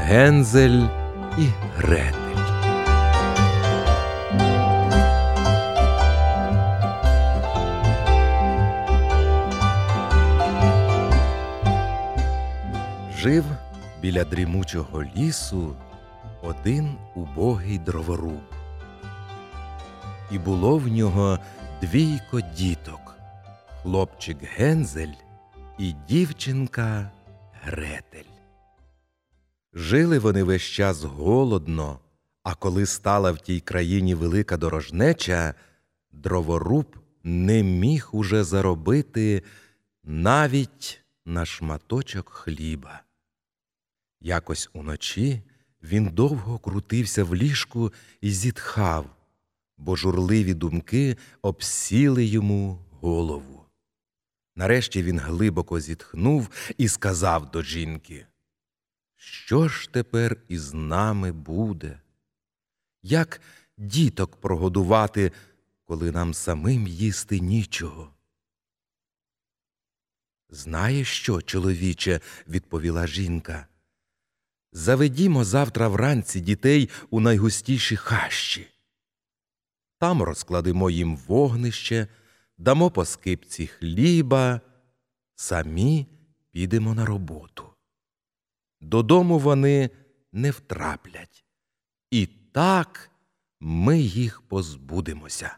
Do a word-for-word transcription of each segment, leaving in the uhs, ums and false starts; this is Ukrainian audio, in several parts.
Гензель і Гретель. Жив біля дрімучого лісу один убогий дроворуб. І було в нього двійко діток – хлопчик Гензель і дівчинка Гретель. Жили вони весь час голодно, а коли стала в тій країні велика дорожнеча, дроворуб не міг уже заробити навіть на шматочок хліба. Якось уночі він довго крутився в ліжку і зітхав, бо журливі думки обсіли йому голову. Нарешті він глибоко зітхнув і сказав до жінки: «Що ж тепер із нами буде? Як діток прогодувати, коли нам самим їсти нічого?» «Знаєш що, чоловіче?» – відповіла жінка. «Заведімо завтра вранці дітей у найгустіші хащі. Там розкладемо їм вогнище, дамо по скипці хліба, самі підемо на роботу. Додому вони не втраплять. І так ми їх позбудемося».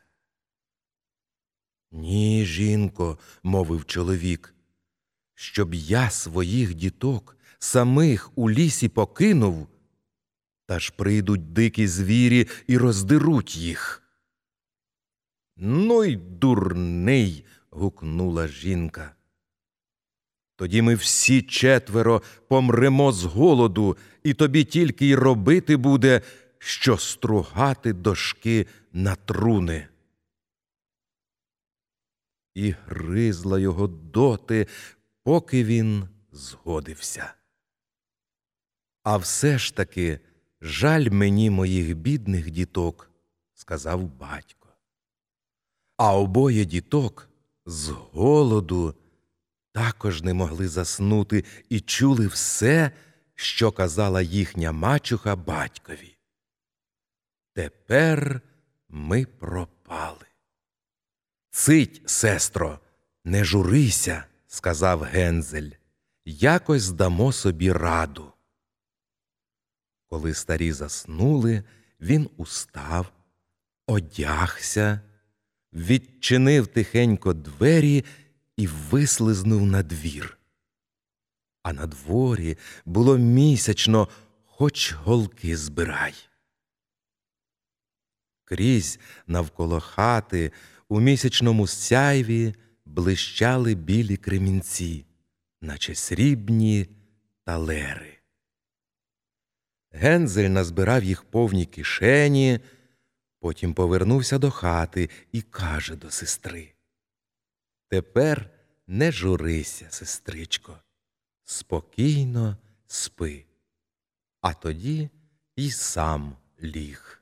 «Ні, жінко, – мовив чоловік, – щоб я своїх діток самих у лісі покинув, та ж прийдуть дикі звірі і роздеруть їх». «Ну й дурний!» – гукнула жінка. «Тоді ми всі четверо помремо з голоду, і тобі тільки й робити буде, що стругати дошки на труни». І гризла його доти, поки він згодився. «А все ж таки жаль мені моїх бідних діток», – сказав батько. А обоє діток з голоду також не могли заснути і чули все, що казала їхня мачуха батькові. «Тепер ми пропали». «Цить, сестро, не журися», – сказав Гензель, – «якось дамо собі раду». Коли старі заснули, він устав, одягся, відчинив тихенько двері і вислизнув на двір. А на дворі було місячно, хоч голки збирай. Крізь навколо хати у місячному сяйві блищали білі кремінці, наче срібні талери. Гензель назбирав їх повні кишені, потім повернувся до хати і каже до сестри: «Тепер не журися, сестричко, спокійно спи». А тоді й сам ліг.